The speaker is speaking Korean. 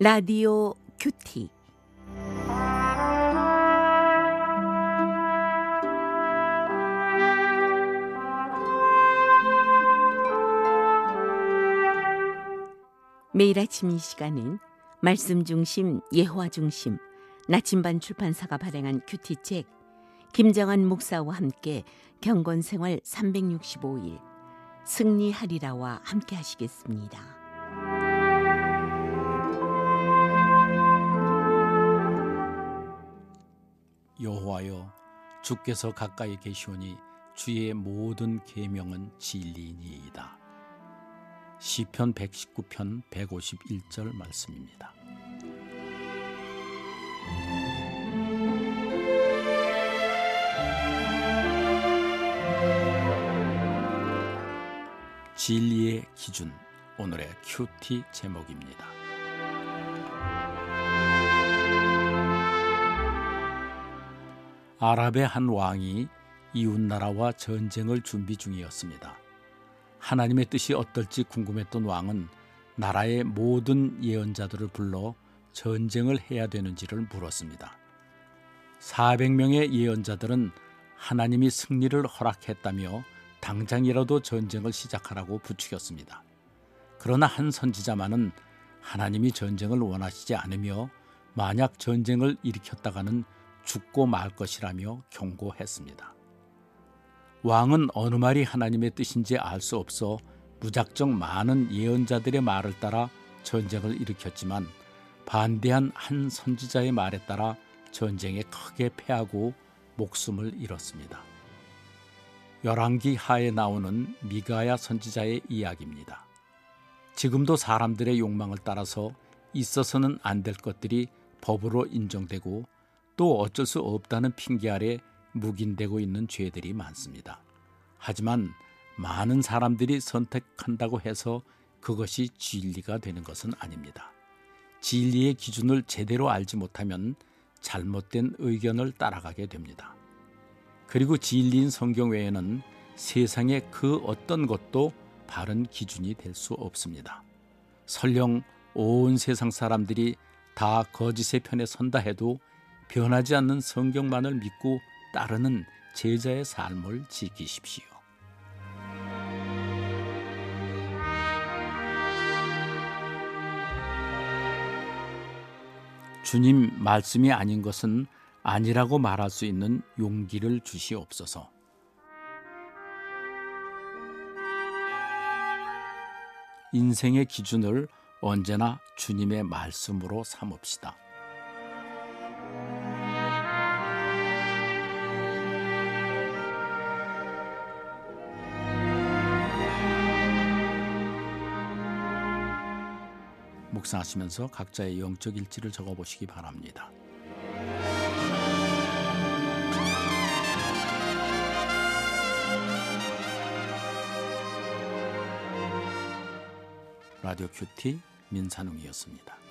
라디오 큐티. 매일 아침 이 시간은 말씀 중심, 예화 중심, 나침반 출판사가 발행한 큐티책 김정한 목사와 함께 경건생활 365일 승리하리라와 함께 하시겠습니다. 여호와여, 주께서 가까이 계시오니 주의 모든 계명은 진리니이다. 시편 119편 151절 말씀입니다. 진리의 기준, 오늘의 큐티 제목입니다. 아랍의 한 왕이 이웃나라와 전쟁을 준비 중이었습니다. 하나님의 뜻이 어떨지 궁금했던 왕은 나라의 모든 예언자들을 불러 전쟁을 해야 되는지를 물었습니다. 400명의 예언자들은 하나님이 승리를 허락했다며 당장이라도 전쟁을 시작하라고 부추겼습니다. 그러나 한 선지자만은 하나님이 전쟁을 원하시지 않으며 만약 전쟁을 일으켰다가는 죽고 말 것이라며 경고했습니다. 왕은 어느 말이 하나님의 뜻인지 알 수 없어 무작정 많은 예언자들의 말을 따라 전쟁을 일으켰지만 반대한 한 선지자의 말에 따라 전쟁에 크게 패하고 목숨을 잃었습니다. 열왕기 하에 나오는 미가야 선지자의 이야기입니다. 지금도 사람들의 욕망을 따라서 있어서는 안 될 것들이 법으로 인정되고 또 어쩔 수 없다는 핑계 아래 묵인되고 있는 죄들이 많습니다. 하지만 많은 사람들이 선택한다고 해서 그것이 진리가 되는 것은 아닙니다. 진리의 기준을 제대로 알지 못하면 잘못된 의견을 따라가게 됩니다. 그리고 진리인 성경 외에는 세상의 그 어떤 것도 바른 기준이 될 수 없습니다. 설령 온 세상 사람들이 다 거짓의 편에 선다 해도 변하지 않는 성경만을 믿고 따르는 제자의 삶을 지키십시오. 주님 말씀이 아닌 것은 아니라고 말할 수 있는 용기를 주시옵소서. 인생의 기준을 언제나 주님의 말씀으로 삼읍시다. 묵상하시면서 각자의 영적 일지를 적어보시기 바랍니다. 라디오 큐티 민산웅이었습니다.